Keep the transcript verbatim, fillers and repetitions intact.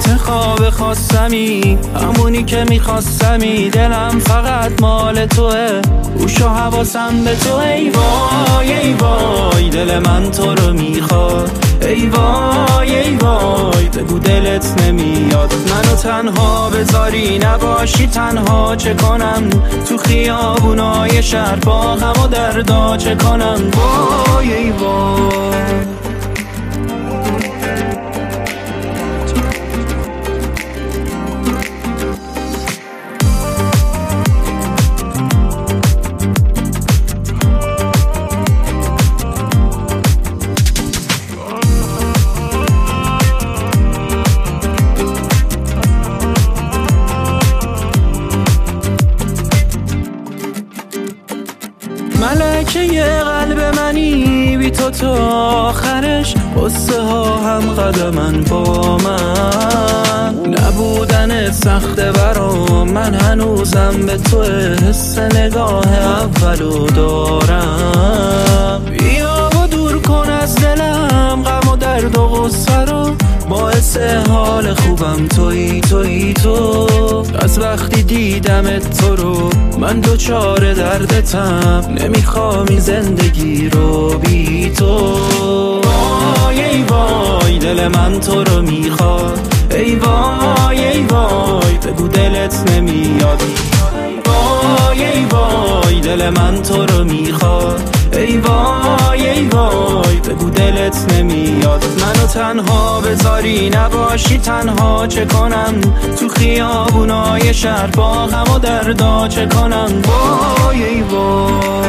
چه خواب خواستمی، همونی که میخواستمی. دلم فقط مال توه، گوش و حواسم به تو. ای وای ای وای دل من تو رو میخواد. ای وای ای وای بگو دلت نمیاد منو تنها بذاری، نباشی تنها چه کنم؟ تو خیابونای شهر با غم و دردا چه کنم؟ وای ای وای. ملکه یه قلب منی بی تو تا آخرش، قصه ها هم قدمن با من. نبودنت سخته برام، من هنوزم به تو حس نگاه اولو دارم. بیا و دور کن از دلم غم و درد و غصه رو، باعث حال خوبم تویی تویی تو. از وقتی دیدمت تو رو من دوچار دردتم، نمیخوام زندگی رو بی تو. وای ای وای دل من تو رو میخواد. ای وای ای وای بگو دلت نمیاد. وای ای وای دل من تو رو میخواد. ای وای ای وای بگو دلت نمیاد منو تنها بذاری، نباشی تنها چه کنم؟ تو خیابونای شهر با غم و دردا چه کنم؟ وای ای وای.